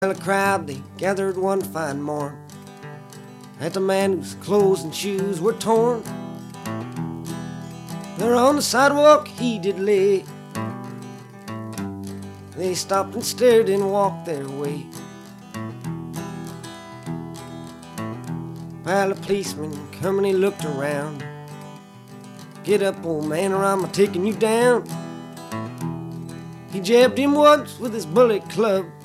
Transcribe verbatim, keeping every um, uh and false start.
Well, a crowd, they gathered one fine morn at the man whose clothes and shoes were torn. There on the sidewalk he did lay. They stopped and stared and walked their way. While a policeman come and he looked around. Get up, old man, or I'm a taking you down. He jabbed him once with his bullet club.